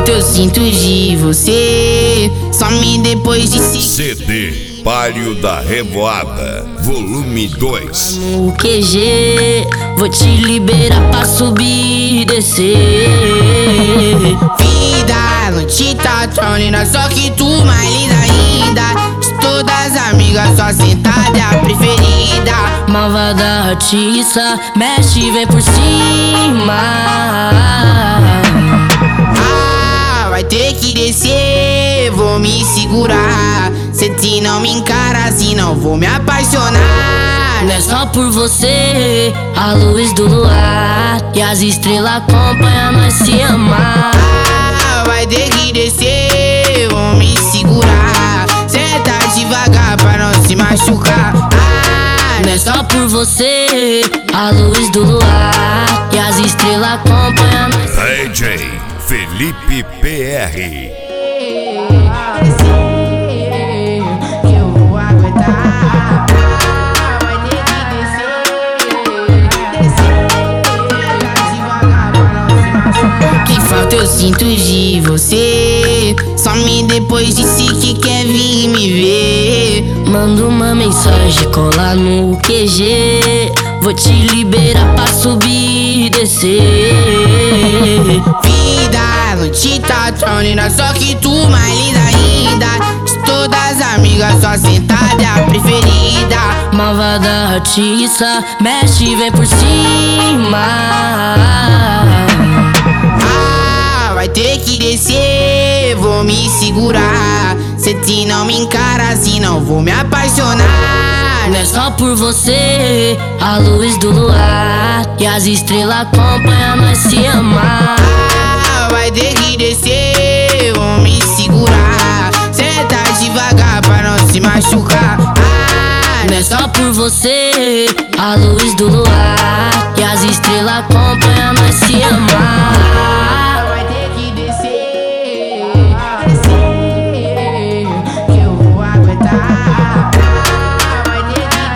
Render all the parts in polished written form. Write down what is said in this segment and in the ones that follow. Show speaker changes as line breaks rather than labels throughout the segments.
falta eu sinto de você. Some depois de se
CD Palio da Revoada, volume 2.
no QG, vou te liberar pra subir e descer. Vida, não te tá tão linda, só que tu mais linda ainda. De todas as amigas, só sentada é a preferida. Malvada artista, mexe e vem por cima. Vai ter que descer, vou me segurar. Se te não me encara assim, não vou me apaixonar. Não é só por você, a luz do luar e as estrelas acompanham nós se amar. Vai ter que descer, vou me segurar. Senta devagar pra não se machucar. Não é só por você, a luz do luar e as estrelas acompanham nós.
DJ Felipe PR. Que falta eu sinto de você. Some depois disse que quer vir me ver. Manda uma mensagem, cola no QG. Vou te liberar pra subir e descer. Vida, não te tá tão linda, só que tu mais linda ainda. De todas as amigas, só sentada é a preferida. Malvada artista, mexe e vem por cima. Vai ter que descer, vou me segurar. Se te não me encara assim, não vou me apaixonar. Não é só por você, a luz do luar e as estrelas acompanham nós se amar. Vai ter que descer, vou me segurar. Senta devagar pra não se machucar. Não é só por você, a luz do luar e as estrelas acompanham nós se amar. Vai ter que descer, que eu vou aguentar. Vai ter que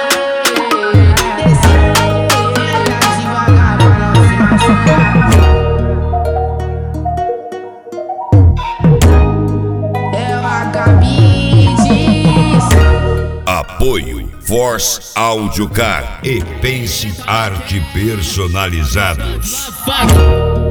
descer, devagar pra não se machucar. Eu acabei disso. Apoio Force Audiocar e Pense Arte Personalizados.
Fuck.